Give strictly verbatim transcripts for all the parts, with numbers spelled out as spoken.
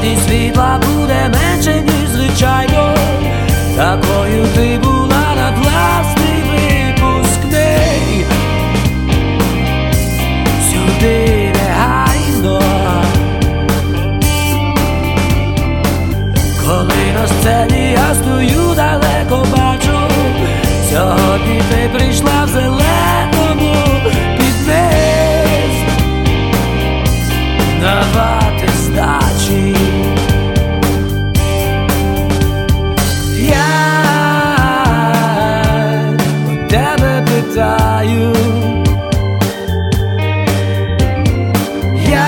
Сьогодні світла буде менше, ніж звичайно. Такою ти була на власний випускний. Сюди негайно. Коли на сцені я стою, далеко бачу. Сьогодні ти прийшла в зеленому під низ давати здачі. Я у тебе питаю, я,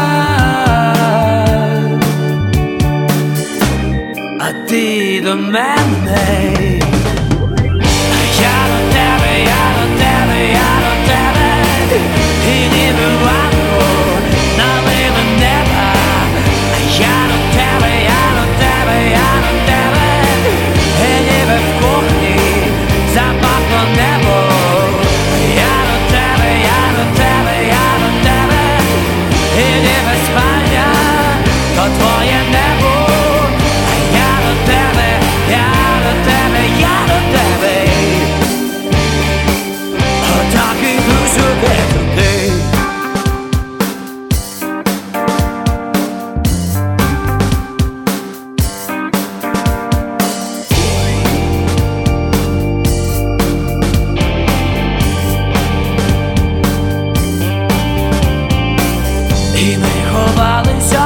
а ти до мене. Я до тебе, я до тебе, я до тебе, і ніби ванну налива неба. Я до тебе, я до тебе, я до тебе, і ніби в кухні запахло небо. Я до тебе, я до тебе, я до тебе, і ніби спальня то твоє небо. Я до тебе, я до тебе, я до тебе. Отак іду сюди туди. І ми ховалися